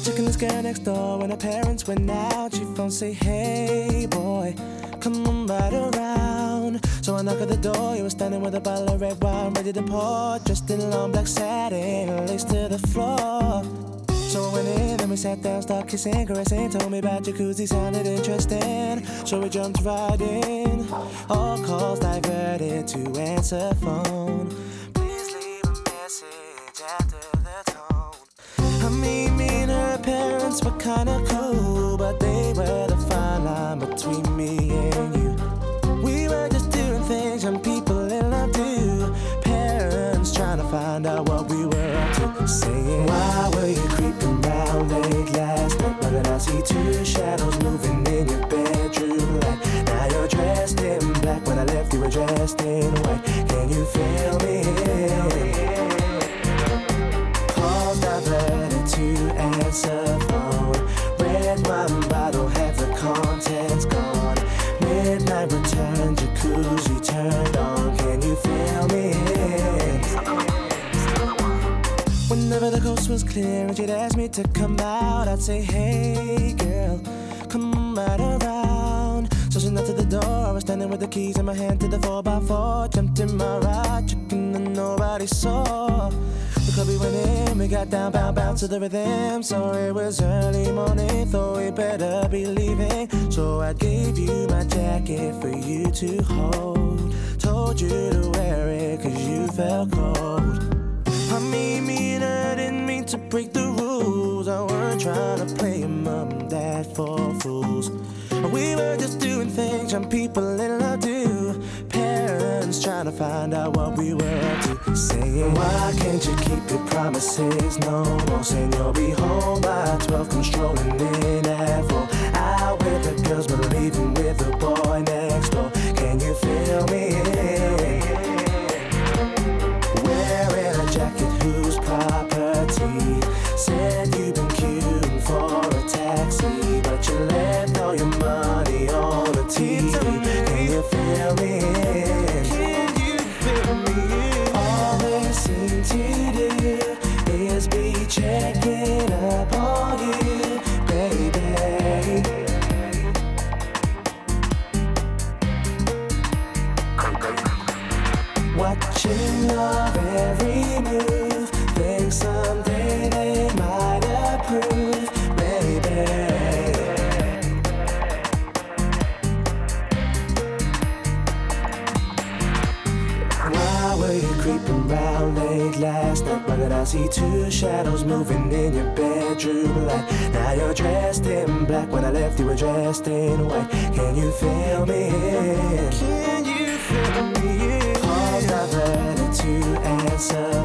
checking this girl next door. When her parents went out, she phoned, say, hey boy, come on right around. So I knock at the door, you were standing with a bottle of red wine ready to pour, dressed in long black satin, lace to the floor. So I went in and we sat down, started kissing, caressing. Told me about jacuzzi, sounded interesting. So we jumped right in. All calls diverted to answer phone. Please leave a message after the tone. I mean, me and her parents were kinda cool, but they were the fine line between me and you. We were just doing things young people in love do. Parents trying to find out what we were up to. Saying, why were you creeping round late last night? Why did I see two shadows moving in your bedroom light? Now you're dressed in black. When I left you were dressed in white. Can you feel me? Calls diverted to answer phone. Red wine bottle, half the contents gone. Midnight return, jacuzzi turned on. Can you feel me? Whenever the coast was clear and she'd ask me to come out, I'd say, hey girl, come on right around. So she knocked at the door, I was standing with the keys in my hand to the 4x4. Jumped in my ride, checking that nobody saw. The club we went in, we got down, bound to the rhythm. So it was early morning, thought we better be leaving. So I gave you my jacket for you to hold. Told you to wear it cause you felt cold. I mean, me and her didn't mean to break the rules. I weren't trying to play mom and dad for fools. We were just doing things young people in love do. Parents trying to find out what we were up to. Saying, why can't you keep your promises no more? Saying you'll be home by 12, come strolling in at 4. Out with the girls but leaving with the boy next door. Can you feel me? Wearing a jacket whose property. Said you've been queuing for a taxi, but you left all your money on the TV. Can you feel me? Can you feel me? All they seem to do is be checking up on you, baby. Watching your every move, think someday they might approve, baby. Why were you creeping round late last night? Why did I see two shadows moving in your bedroom light? Now you're dressed in black. When I left you were dressed in white. Can you feel me? Can you feel me? Calls diverted to answer